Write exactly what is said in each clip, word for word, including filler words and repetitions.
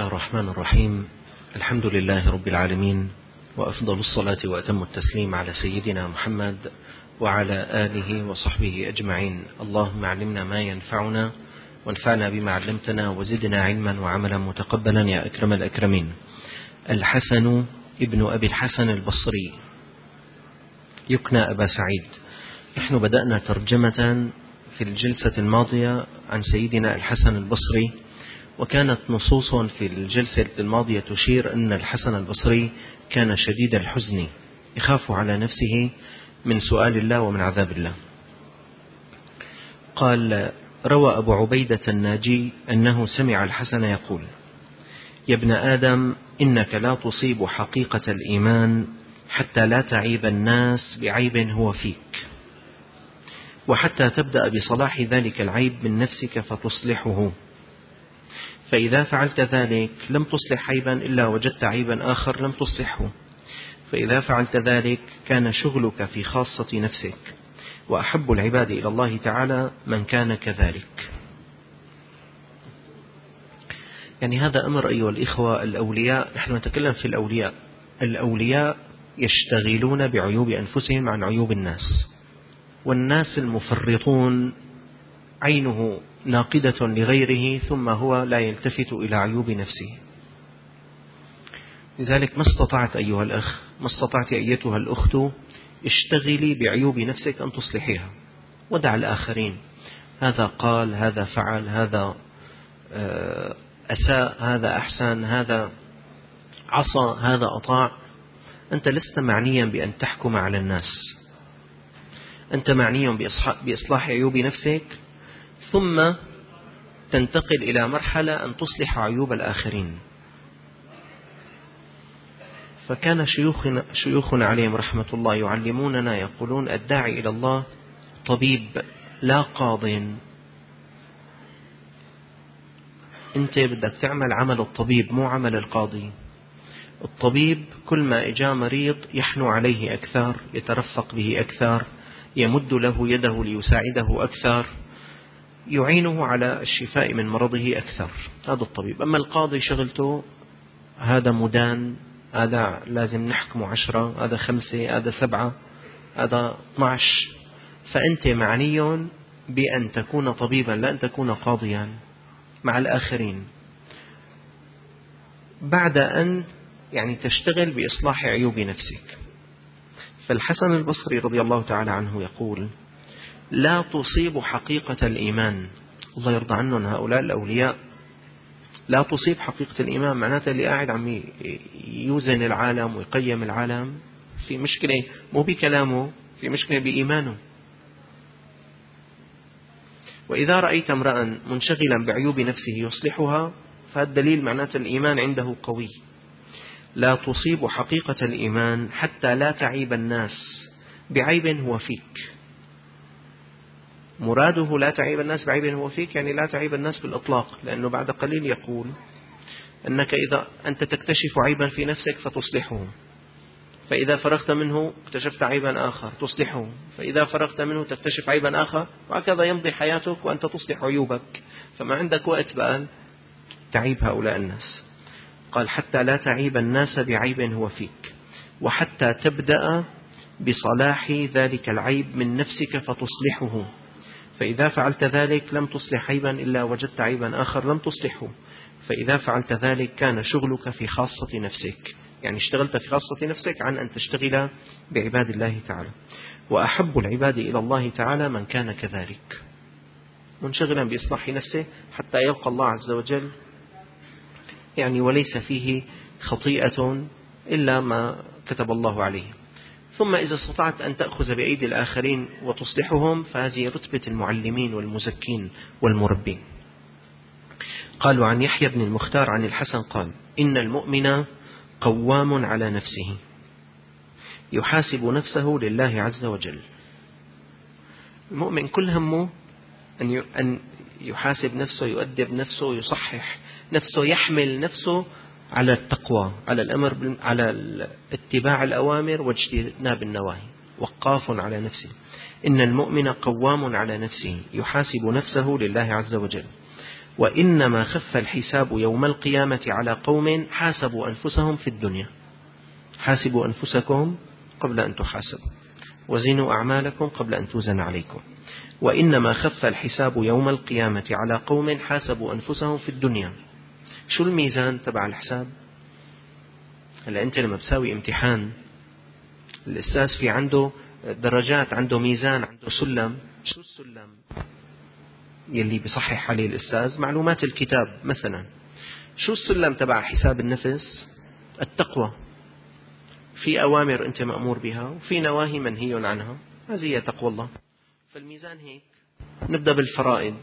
الله الرحمن الرحيم. الحمد لله رب العالمين، وأفضل الصلاة وأتم التسليم على سيدنا محمد وعلى آله وصحبه أجمعين. اللهم علمنا ما ينفعنا وانفعنا بما علمتنا وزدنا علما وعملا متقبلا يا أكرم الأكرمين. الحسن ابن أبي الحسن البصري يكنى أبا سعيد. نحن بدأنا ترجمة في الجلسة الماضية عن سيدنا الحسن البصري، وكانت نصوص في الجلسة الماضية تشير أن الحسن البصري كان شديد الحزن يخاف على نفسه من سؤال الله ومن عذاب الله. قال: روى أبو عبيدة الناجي أنه سمع الحسن يقول: يا ابن آدم، إنك لا تصيب حقيقة الإيمان حتى لا تعيب الناس بعيب هو فيك، وحتى تبدأ بصلاح ذلك العيب من نفسك فتصلحه، فإذا فعلت ذلك لم تصلح عيبا إلا وجدت عيبا آخر لم تصلحه، فإذا فعلت ذلك كان شغلك في خاصة نفسك، وأحب العباد إلى الله تعالى من كان كذلك. يعني هذا أمر أيها الإخوة الأولياء. نحن نتكلم في الأولياء. الأولياء يشتغلون بعيوب أنفسهم عن عيوب الناس، والناس المفرطون عينه ناقدة لغيره ثم هو لا يلتفت إلى عيوب نفسه. لذلك ما استطعت أيها الأخ، ما استطعت أيتها الأخت، اشتغلي بعيوب نفسك أن تصلحيها، ودع الآخرين. هذا قال، هذا فعل، هذا أساء، هذا أحسن، هذا عصى، هذا أطاع. أنت لست معنيا بأن تحكم على الناس، أنت معني بإصلاح عيوب نفسك، ثم تنتقل إلى مرحلة أن تصلح عيوب الآخرين. فكان شيوخنا, شيوخنا عليهم رحمة الله يعلموننا يقولون: الداعي إلى الله طبيب لا قاض. أنت بدك تعمل عمل الطبيب مو عمل القاضي. الطبيب كل ما إجا مريض يحنو عليه أكثر، يترفق به أكثر، يمد له يده ليساعده أكثر، يعينه على الشفاء من مرضه أكثر. هذا الطبيب. أما القاضي شغلته هذا مدان، هذا لازم نحكمه عشرة، هذا خمسة، هذا سبعة، هذا اثناعش. فأنت معني بأن تكون طبيبا لا أن تكون قاضيا مع الآخرين، بعد أن يعني تشتغل بإصلاح عيوب نفسك. فالحسن البصري رضي الله تعالى عنه يقول: لا تصيب حقيقة الإيمان. الله يرضى عنهم هؤلاء الأولياء. لا تصيب حقيقة الإيمان معناته اللي قاعد عم يوزن العالم ويقيم العالم في مشكلة مو بكلامه، في مشكلة بإيمانه. وإذا رأيت امرأ منشغلا بعيوب نفسه يصلحها فهذا الدليل معناته الإيمان عنده قوي. لا تصيب حقيقة الإيمان حتى لا تعيب الناس بعيب هو فيك. مراده لا تعيب الناس بعيب هو فيك، يعني لا تعيب الناس بالإطلاق، لأنه بعد قليل يقول أنك إذا أنت تكتشف عيبا في نفسك فتصلحه، فإذا فرغت منه اكتشفت عيبا آخر تصلحه، فإذا فرغت منه تكتشف عيبا آخر، وهكذا يمضي حياتك وأنت تصلح عيوبك، فما عندك وقت بقى تعيب هؤلاء الناس. قال: حتى لا تعيب الناس بعيب هو فيك، وحتى تبدأ بصلاح ذلك العيب من نفسك فتصلحه، فإذا فعلت ذلك لم تصلح عيبا إلا وجدت عيبا آخر لم تصلحه، فإذا فعلت ذلك كان شغلك في خاصة نفسك، يعني اشتغلت في خاصة نفسك عن أن تشتغل بعباد الله تعالى. وأحب العباد إلى الله تعالى من كان كذلك، منشغلا بإصلاح نفسه حتى يلقى الله عز وجل يعني وليس فيه خطيئة إلا ما كتب الله عليه. ثم إذا استطعت أن تأخذ بأيدي الآخرين وتصلحهم فهذه رتبة المعلمين والمزكين والمربين. قالوا عن يحيى بن المختار عن الحسن قال: إن المؤمن قوام على نفسه يحاسب نفسه لله عز وجل. المؤمن كل همه أن يحاسب نفسه، يؤدب نفسه، يصحح نفسه، يحمل نفسه على التقوى، على الأمر، على اتباع الأوامر واجتناب النواهي، وقاف على نفسه. إن المؤمن قوام على نفسه يحاسب نفسه لله عز وجل. وإنما خف الحساب يوم القيامة على قوم حاسبوا أنفسهم في الدنيا. حاسبوا أنفسكم قبل أن تحاسبوا، وزنوا أعمالكم قبل أن توزن عليكم. وإنما خف الحساب يوم القيامة على قوم حاسبوا أنفسهم في الدنيا. شو الميزان تبع الحساب؟ هلا أنت لما بتساوي امتحان، الأستاذ في عنده درجات، عنده ميزان، عنده سلم. شو السلم يلي بصحح عليه الأستاذ؟ معلومات الكتاب مثلا. شو السلم تبع حساب النفس؟ التقوى. في أوامر أنت مأمور بها وفي نواهي منهي عنها، هذه هي تقوى الله. فالميزان هيك. نبدأ بالفرائض،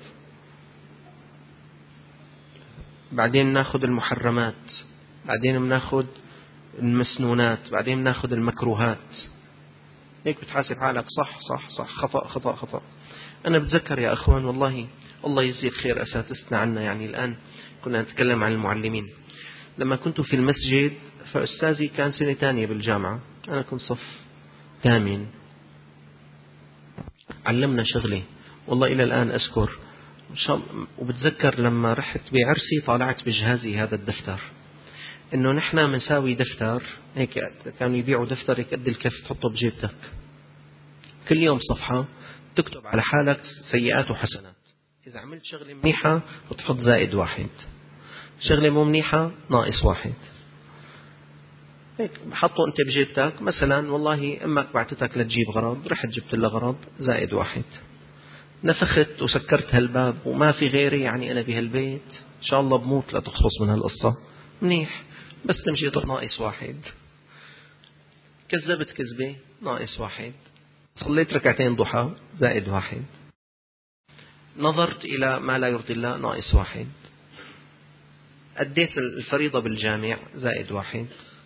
بعدين ناخذ المحرمات، بعدين بناخذ المسنونات، بعدين بناخذ المكروهات. هيك بتحاسب حالك، صح صح صح، خطأ خطأ خطأ. أنا بتذكر يا أخوان والله الله يجزي خير أساتذتنا عنا، يعني الآن كنا نتكلم عن المعلمين. لما كنت في المسجد فأستاذي كان سنة ثانية بالجامعة، أنا كنت صف ثامن. علمنا شغلة والله إلى الآن أذكر إن شاء الله، وبتذكر لما رحت بعرسي طالعت بجهازي هذا الدفتر، إنه نحن منساوي دفتر هيك، كانوا يبيعوا دفتر هيك قد الكف تحطه بجيبتك، كل يوم صفحة تكتب على حالك سيئات وحسنات. إذا عملت شغلة منيحة بتحط زائد واحد، شغلة مو منيحة ناقص واحد. هيك حطوا أنت بجيبتك، مثلا والله أمك بعتتك لتجيب غرض، رحت جبت لها غرض زائد واحد. نفخت وسكرت هالباب وما في غيري، يعني أنا بهالبيت إن شاء الله بموت لا تخلص من هالقصة، منيح. بس تمشي ناقص واحد. كذبت كذبة ناقص واحد. صليت ركعتين ضحى زائد واحد. نظرت إلى ما لا يرضي الله ناقص واحد. أديت الفريضة بالجامع زائد واحد.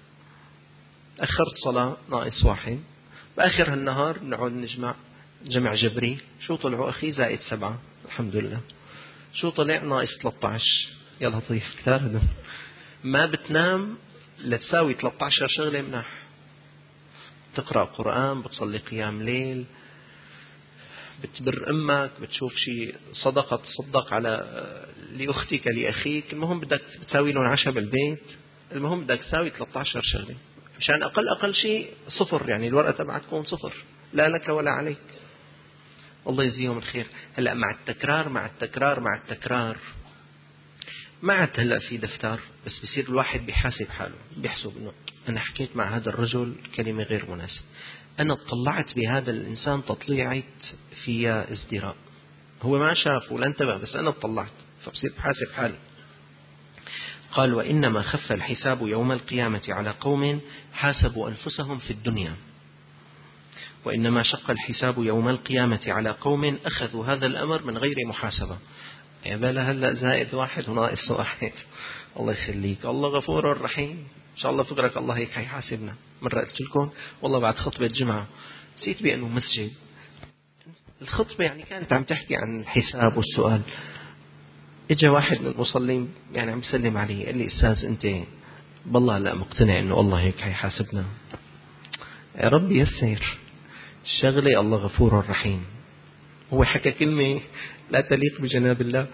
أخرت صلاة ناقص واحد. بآخر هالنهار بنقعد نجمع جمع جبري، شو طلعوا أخي؟ زائد سبعة، الحمد لله. شو طلع؟ ناقص ثلاثة عشر. يا لطيف كتار هذا. ما بتنام لتساوي ثلاثة عشر شغلة منح. تقرأ قرآن، بتصلي قيام ليل، بتبر أمك، بتشوف شيء صدقة تصدق على لأختك لأخيك، المهم بدك بتساوي لهم عشاء بالبيت، المهم بدك تساوي ثلاثة عشر شغلة مشان أقل أقل شيء صفر، يعني الورقة تبعك تكون صفر، لا لك ولا عليك. الله يجزيهم الخير. هلأ مع التكرار مع التكرار مع التكرار ما عاد هلأ في دفتر، بس بصير الواحد بيحاسب حاله، بيحسب إنه أنا حكيت مع هذا الرجل كلمة غير مناسبة، أنا اطلعت بهذا الإنسان تطليعت فيها ازدراء، هو ما شاف ولا انتبه بس أنا اطلعت، فبصير بحاسب حالي. قال وإنما خف الحساب يوم القيامة على قوم حاسبوا أنفسهم في الدنيا، وإنما شق الحساب يوم القيامة على قوم أخذوا هذا الأمر من غير محاسبة. يا بلا هلأ زائد واحد وناقص واحد. الله يخليك، الله غفور رحيم، إن شاء الله فقرك الله هيك هيحاسبنا. مرة قلت لكم والله بعد خطبة جمعة نسيت بأنه مسجد، الخطبة يعني كانت عم تحكي عن الحساب والسؤال، إجا واحد من المصلين يعني عم يسلم علي، قال لي أستاذ أنت بالله لا مقتنع إنه الله هيك هيحاسبنا؟ يا رب يسير الشغلة، الله غفور رحيم. هو حكى كلمة لا تليق بجناب الله،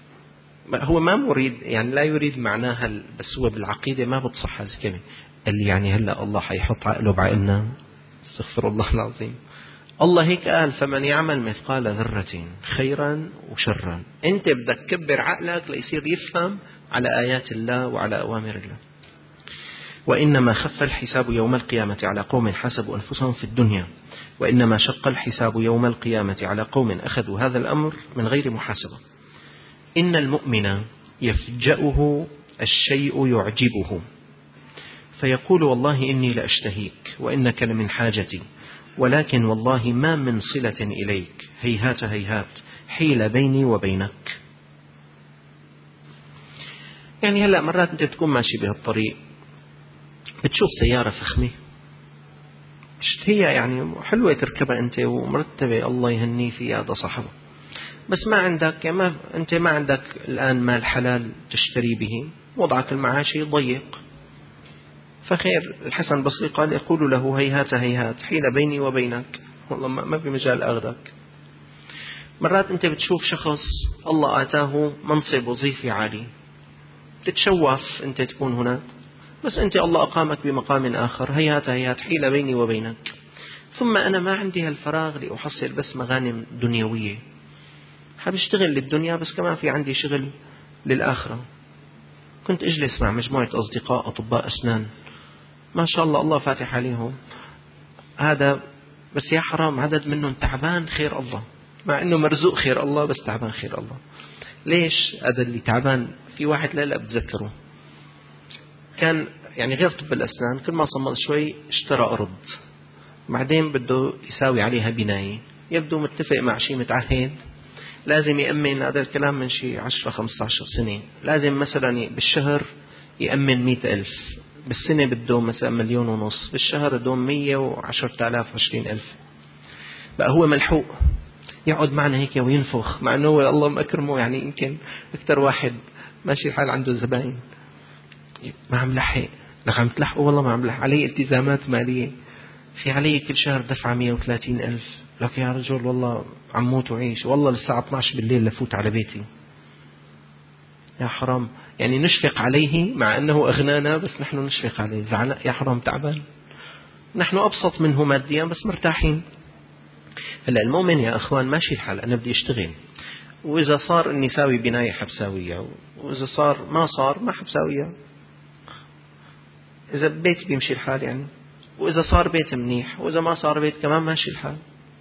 هو ما مريد يعني لا يريد معناها، بس هو بالعقيدة ما بتصح هذه الكلمة. قال لي يعني هلأ الله حيحط عقله بعقلنا؟ استغفر الله العظيم. الله هيك قال فمن يعمل مثقال ذرة خيرا وشرا. انت بدك كبر عقلك ليصير يفهم على آيات الله وعلى أوامر الله. وإنما خف الحساب يوم القيامة على قوم حسبوا أنفسهم في الدنيا، وإنما شق الحساب يوم القيامة على قوم أخذوا هذا الأمر من غير محاسبة. إن المؤمن يفجأه الشيء يعجبه فيقول والله إني لأشتهيك وإنك لمن حاجتي، ولكن والله ما من صلة إليك، هيهات هيهات حيل بيني وبينك. يعني هلأ مرات أنت تكون ماشي بهالطريق بتشوف سيارة فخمة تشتهيها، يعني حلوة تركبها أنت ومرتبة الله يهني فيها هذا صاحبه، بس ما عندك يعني ما أنت ما عندك الآن مال حلال تشتري به، وضعك المعاشي ضيق. فخير الحسن البصري قال يقول له هيهات هيهات حيل بيني وبينك، والله ما في مجال أخذك. مرات أنت بتشوف شخص الله آتاه منصب وظيفي عالي، تتشوف أنت تكون هناك، بس أنت الله أقامك بمقام آخر، هيهات هيهات حيلة بيني وبينك. ثم أنا ما عندي هالفراغ لأحصل بس مغانم دنيوية، حاب اشتغل للدنيا بس كمان في عندي شغل للآخرة. كنت أجلس مع مجموعة أصدقاء أطباء أسنان ما شاء الله الله فاتح عليهم، هذا بس يا حرام عدد منهم تعبان خير الله، مع أنه مرزوق خير الله بس تعبان خير الله. ليش هذا اللي تعبان؟ في واحد لا لا بتذكره، كان يعني غير طب الأسنان، كل ما صمد شوي اشترى أرض، بعدين بده يساوي عليها بناية، يبدو متفق مع شيء متعهد لازم يأمن، هذا الكلام من شيء عشرة خمسة عشر سنة، لازم مثلا بالشهر يأمن مئة ألف، بالسنة بده مثلا مليون ونص، بالشهر بدهم مية وعشرة آلاف عشرين ألف. بقى هو ملحوق يقعد معنا هيك وينفخ، مع أنه الله مأكرمه يعني يمكن أكثر واحد ماشي الحال عنده زباين، ما عم لحق لك، عم تلحقوا والله ما عم لحق، علي التزامات مالية، في علي كل شهر دفعة مية وثلاثين ألف، لك يا رجل والله عم موت وعيش، والله للساعة اثني عشر بالليل لفوت على بيتي. يا حرام، يعني نشفق عليه مع أنه أغنانا، بس نحن نشفق عليه، زعل يا حرام تعبان، نحن أبسط منه ماديا بس مرتاحين. هلا المؤمن يا أخوان ماشي الحال، أنا بدي أشتغل، وإذا صار إني ساوي بناية حبساوية، وإذا صار ما صار ما حبساوية، إذا بيت بيمشي الحال يعني، وإذا صار بيت منيح، وإذا ما صار بيت كمان ماشي الحال.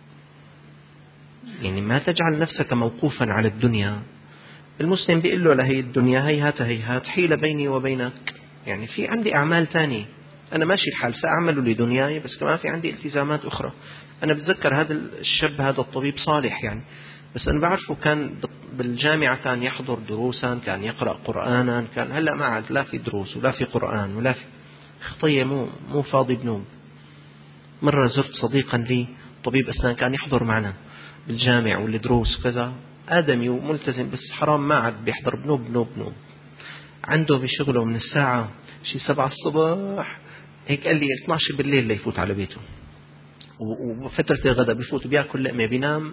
يعني ما تجعل نفسك موقوفا على الدنيا. المسلم بيقول له لهي الدنيا هيهات هيهات حيلة بيني وبينك، يعني في عندي أعمال تانية، أنا ماشي الحال سأعمل لدنياي بس كمان في عندي التزامات أخرى. أنا بتذكر هذا الشاب هذا الطبيب صالح يعني، بس أنا بعرفه كان بالجامعة كان يحضر دروسا، كان يقرأ قرآنا، كان هلأ ما عاد لا في دروس ولا في قرآن ولا في خطية، مو مو فاضي بنوب. مرة زرت صديقا لي طبيب أسنان كان يحضر معنا بالجامع والدروس كذا، آدمي وملتزم، بس حرام ما عاد بيحضر بنوب بنوب بنوب، عنده بشغله من الساعة شي سبعة الصبح هيك، قال لي اثني عشر بالليل ليفوت على بيته، وفترة الغداء بيفوت بياكل لقمة بينام.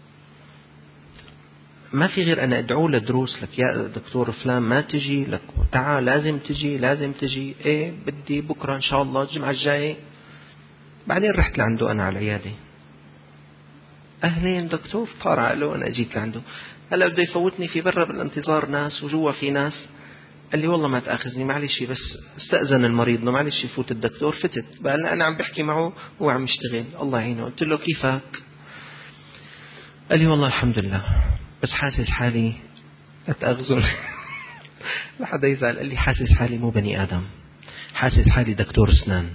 ما في غير أنا أدعو لدروس، لك يا دكتور فلان ما تجي، لك تعال لازم تجي لازم تجي، إيه بدي بكرة إن شاء الله الجمعة الجاية. بعدين رحت لعنده أنا على العيادة، أهلين دكتور، طارع له أنا أجيك لعنده، هلا بده يفوتني في برا بالانتظار ناس وجوا في ناس، قال لي والله ما تأخذني معلش، بس استأذن المريض انه معلش يفوت الدكتور، فتت بقى أنا عم بحكي معه هو عم يشتغل الله يعينه. قلت له كيفك؟ قال لي والله الحمد لله بس حاسس حالي، لا تأخذني لحدا يزعل، قال لي حاسس حالي مو بني آدم، حاسس حالي دكتور أسنان.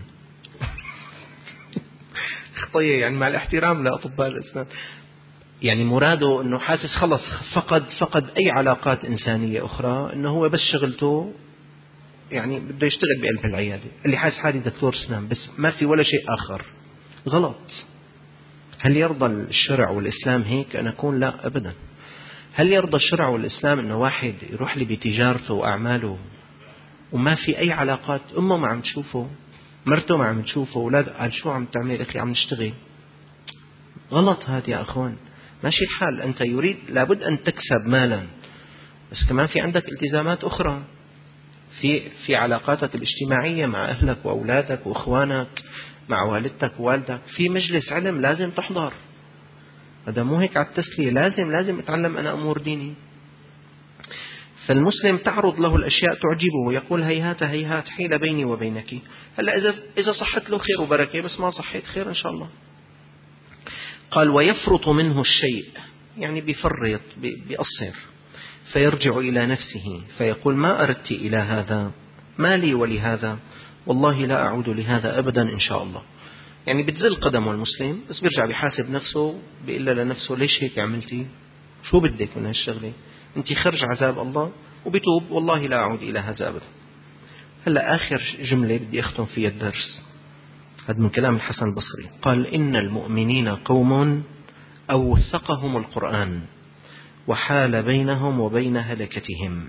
خطية يعني، مع الاحترام لأطباء الأسنان، يعني مراده أنه حاسس خلص فقد فقد أي علاقات إنسانية أخرى، أنه هو بس شغلته يعني بده يشتغل بقلب العيادة، اللي حاسس حالي دكتور أسنان بس ما في ولا شيء آخر. غلط. هل يرضى الشرع والإسلام هيك أن أكون؟ لا أبدا. هل يرضى الشرع والإسلام أنه واحد يروح لي بتجارته وأعماله وما في أي علاقات، أمه ما عم تشوفه، مرته ما عم تشوفه، أولاد قال شو عم تعمل أخي؟ عم نشتغل. غلط هذا يا أخوان، ماشي الحال. أنت يريد لابد أن تكسب مالا، بس كمان في عندك التزامات أخرى، في في علاقاتك الاجتماعية مع أهلك وأولادك وإخوانك، مع والدتك ووالدك، في مجلس علم لازم تحضر، هذا مو هيك على التسلية، لازم لازم أتعلم أنا أمور ديني. فالمسلم تعرض له الأشياء تعجبه، يقول هيهات هيهات حيلة بيني وبينك. هلا إذا إذا صحت له خير وبركة، بس ما صحت خير إن شاء الله. قال ويفرط منه الشيء، يعني بيفرط بيقصر، فيرجع إلى نفسه فيقول ما أردت إلى هذا، ما لي ولهذا، والله لا أعود لهذا أبدا إن شاء الله. يعني بتزل قدمه المسلم، بس بيرجع بيحاسب نفسه، بيقول لنفسه ليش هيك عملتي، شو بدك من هالشغلة، أنت خرج عذاب الله، وبتوب والله لا أعود إلى هذا أبدا. هلأ آخر جملة بدي أختم فيها الدرس، هذا من كلام الحسن البصري، قال إن المؤمنين قوم أوثقهم القرآن وحال بينهم وبين هلكتهم.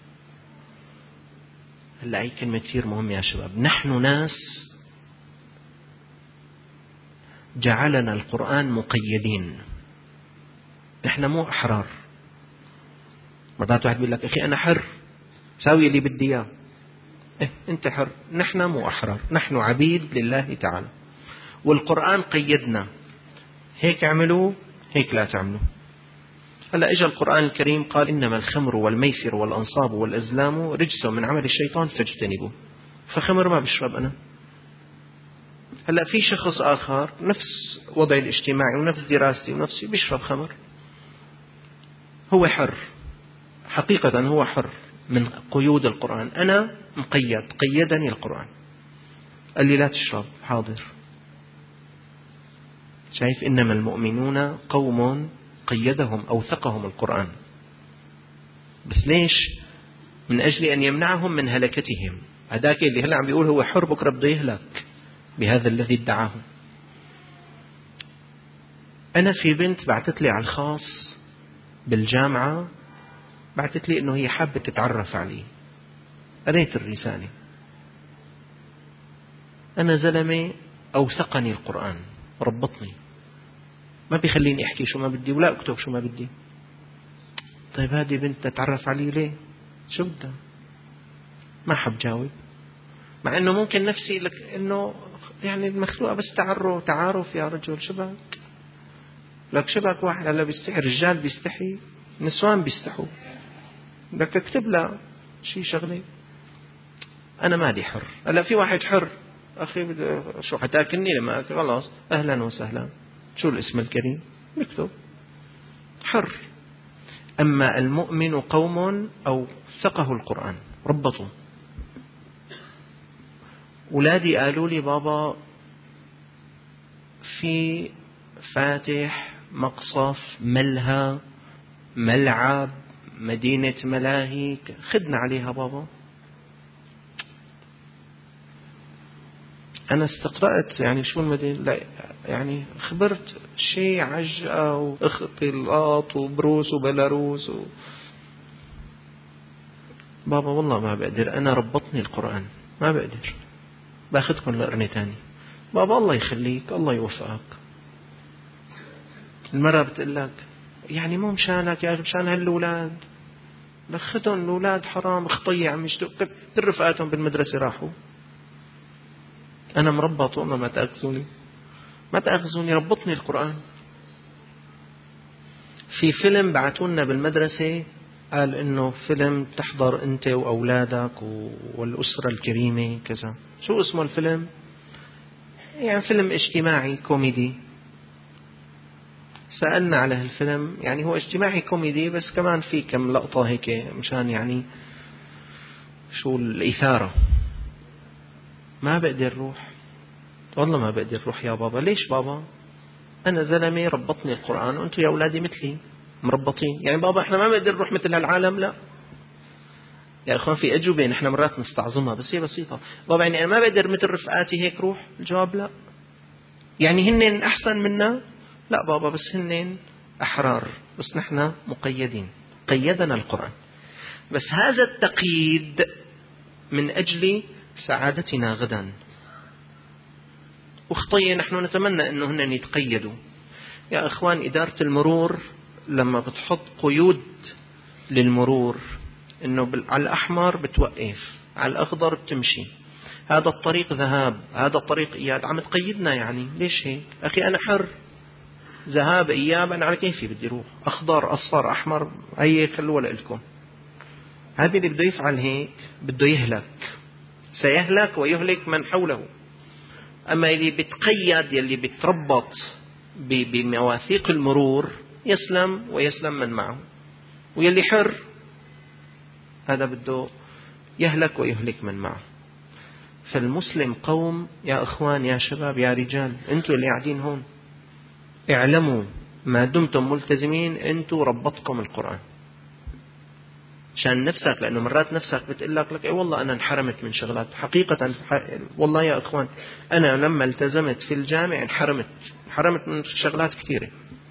هلأ هي كلمة كثير مهمة يا شباب، نحن ناس جعلنا القرآن مقيدين، نحن مو أحرار. مرات واحد بيقول لك أخي أنا حر ساوي اللي بدي إياه. إيه أنت حر، نحن مو أحرار، نحن عبيد لله تعالى، والقرآن قيدنا هيك اعملوا هيك لا تعملوا. هلا اجى القرآن الكريم قال إنما الخمر والميسر والأنصاب والأزلام رجس من عمل الشيطان فاجتنبوه. فخمر ما بشرب أنا. هلا في شخص آخر نفس وضعي الاجتماعي ونفس دراستي ونفسي بيشرب خمر، هو حر حقيقة، هو حر من قيود القرآن. أنا مقيد، قيدني القرآن، قال لي لا تشرب، حاضر. شايف؟ إنما المؤمنون قوم قيدهم أوثقهم القرآن. بس ليش؟ من أجل أن يمنعهم من هلكتهم. هذاك اللي هلا عم بيقول هو حر بكرة بده يهلك بهذا الذي ادعاه. أنا في بنت بعثت لي على الخاص بالجامعة، بعثت لي إنه هي حابة تتعرف علي. قريت الرسالة. أنا زلمة أوثقني القرآن، ربطني، ما بيخليني أحكي شو ما بدي ولا أكتب شو ما بدي. طيب هذه بنت تتعرف علي ليه؟ شو بدها؟ ما حب جاوب، مع إنه ممكن نفسي لك إنه يعني المخلوقة بس تعرف تعارف يا رجل. شبك لك شبك واحد هلا بيستحي، رجال بيستحي، نسوان بيستحوا، بدك تكتب له شيء شغلة. أنا مالي حر. هلا في واحد حر، أخي شو حتاكلني لما أكل؟ خلاص أهلا وسهلا، شو الاسم الكريم نكتب، حر. أما المؤمن قوم أو ثقه القرآن، ربطوا. أولادي قالوا لي بابا في فاتح، مقصف، ملهى، ملعب، مدينة ملاهي، خدنا عليها بابا. أنا استقرأت يعني شو المدينة، لا يعني خبرت شيء عجقة واختلاط وبروس وبلاروس و... بابا والله ما بقدر، أنا ربطني القرآن ما بقدر، باخدكم لقرني تاني. بابا الله يخليك، الله يوفقك. المرة بتقول لك يعني مو مشانك يا مشان هالولاد، لخدهم الولاد حرام اخطي عم يشتوا، كل رفقاتهم بالمدرسة راحوا. أنا مربط والله، ما تأخذوني ما تأخذوني، ربطني القرآن. في فيلم بعتونا بالمدرسة قال إنه فيلم تحضر أنت وأولادك والأسرة الكريمة كذا. شو اسمه الفيلم؟ يعني فيلم اجتماعي كوميدي. سألنا على هالفيلم، يعني هو اجتماعي كوميدي بس كمان في كم لقطة هيك مشان يعني شو الإثارة. ما بقدر روح، والله ما بقدر روح يا بابا. ليش بابا؟ أنا زلمة ربطني القرآن وأنتم يا أولادي مثلي مربطين. يعني بابا إحنا ما بقدر نروح مثل هالعالم؟ لا يا أخوان، في أجوبة نحن مرات نستعظمها بس هي بسيطة. بابا يعني أنا ما بقدر مثل رفقاتي هيك روح؟ الجواب لا. يعني هن أحسن منا؟ لا بابا، بس هن أحرار، بس نحن مقيدين، قيدنا القرآن. بس هذا التقييد من أجل سعادتنا غدا. وخطية نحن نتمنى أنه هن يتقيدوا. يا أخوان، إدارة المرور لما بتحط قيود للمرور أنه على الأحمر بتوقف، على الأخضر بتمشي، هذا الطريق ذهاب، هذا الطريق إياب، عم تقيدنا. يعني ليش هيك؟ أخي أنا حر، ذهاب إياب أنا على كيفي بدي روح، أخضر أصفر أحمر هي خلوها لكم. هذا اللي بده يفعل هيك بده يهلك، سيهلك ويهلك من حوله. أما اللي بتقيد، يلي بتربط بمواثيق المرور، يسلم ويسلم من معه. ويلي حر هذا بده يهلك ويهلك من معه. فالمسلم قوم يا أخوان، يا شباب، يا رجال، أنتوا اللي قاعدين هون اعلموا ما دمتم ملتزمين أنتوا ربطكم القرآن عشان نفسك. لأنه مرات نفسك بتقول لك لك إيه والله أنا انحرمت من شغلات. حقيقة والله يا أخوان، أنا لما التزمت في الجامع انحرمت انحرمت من شغلات كثيرة،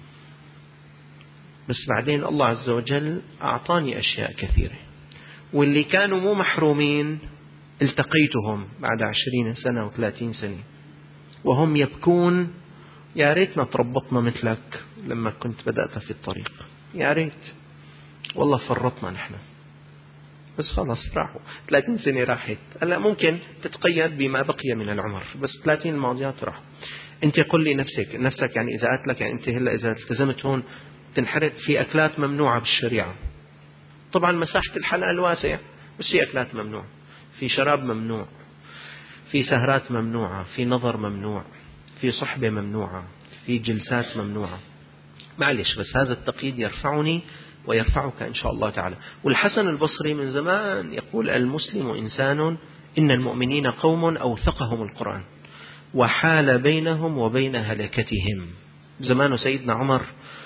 بس بعدين الله عز وجل أعطاني أشياء كثيرة. واللي كانوا مو محرومين التقيتهم بعد عشرين سنة وثلاثين سنة وهم يبكون يا ريتنا تربطنا مثلك لما كنت بدأت في الطريق. يا ريت والله فرطنا نحن، بس خلاص راحوا ثلاثين سنة راحت. هلا ممكن تتقيد بما بقي من العمر، بس ثلاثين الماضيات راح. انت قل لي نفسك نفسك يعني اذا قالت لك يعني انت هلا اذا التزمت هون تنحرق في اكلات ممنوعة بالشريعة. طبعا مساحة الحلال واسع، بس في اكلات ممنوع، في شراب ممنوع، في سهرات ممنوعة، في نظر ممنوع، في صحبة ممنوعة، في جلسات ممنوعة. معلش بس هذا التقييد يرفعني ويرفعك إن شاء الله تعالى. والحسن البصري من زمان يقول المسلم إنسان إن المؤمنين قوم أوثقهم القرآن وحال بينهم وبين هلكتهم. زمان سيدنا عمر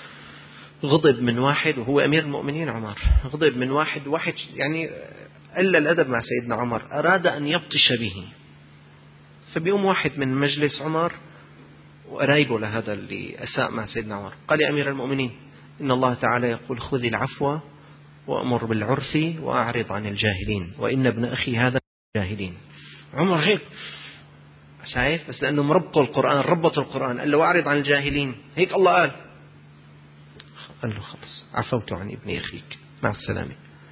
غضب من واحد وهو أمير المؤمنين، عمر غضب من واحد واحد يعني إلا الأدب مع سيدنا عمر، أراد أن يبطش به. فبيقوم واحد من مجلس عمر وقرايبه لهذا اللي أساء مع سيدنا عمر، قال يا أمير المؤمنين إن الله تعالى يقول خذ العفو وأمر بالعرف وأعرض عن الجاهلين وإن ابن أخي هذا جاهلين. عمر هيك شايف، بس لأنه مربط القرآن، ربط القرآن، قال له أعرض عن الجاهلين، هيك الله قال. قال له خلص عفوت عن ابن أخيك مع السلامة.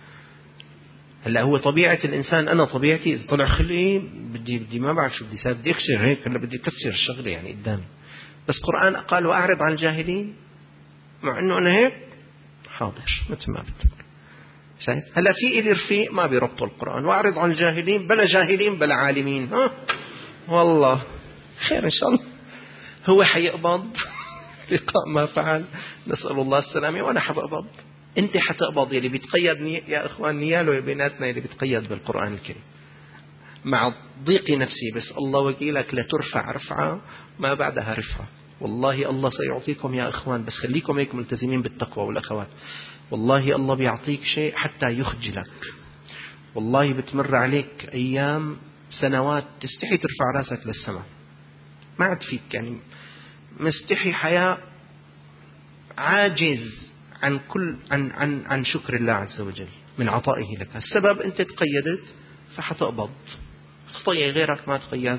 هلا هو طبيعة الإنسان، أنا طبيعتي إذا طلع خلقي بدي بدي ما بعرف شو بدي ساوي، بدي أكسر هيك، هلا بدي أكسر الشغلة يعني قدامي. بس قرآن قال وأعرض عن الجاهلين، مع إنه أنا هيك حاضر مثل ما بدك. شايف هلا في إلي رفيق ما بيربطوا القرآن، وأعرض عن الجاهلين بلا جاهلين بلا عالمين. ها والله خير إن شاء الله. هو حيقبض لقاء ما فعل، نسأل الله السلامة، وأنا حبقبض. أنت حتقبض يلي بيتقيد يا إخوان، نياله يا بيناتنا يلي بيتقيد بالقرآن الكريم مع ضيق نفسي، بس الله وكيلك لترفع رفعة ما بعدها رفعة. والله الله سيعطيكم يا إخوان، بس خليكم هيك ملتزمين بالتقوى. والأخوات والله الله بيعطيك شيء حتى يخجلك. والله بتمر عليك أيام سنوات تستحي ترفع راسك للسماء، ما عاد فيك يعني مستحي حياة، عاجز عن كل عن عن عن شكر الله عز وجل من عطائه لك. السبب أنت تقيدت فحتقبض، خطية غيرك ما تقيد،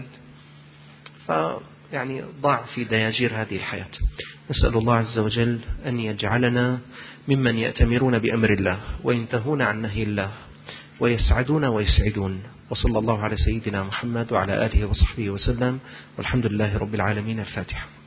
فيعني ضاع في دياجير هذه الحياة. نسأل الله عز وجل أن يجعلنا ممن يأتمرون بأمر الله وينتهون عن نهي الله ويسعدون ويسعدون. وصلى الله على سيدنا محمد وعلى آله وصحبه وسلم، والحمد لله رب العالمين. الفاتحة.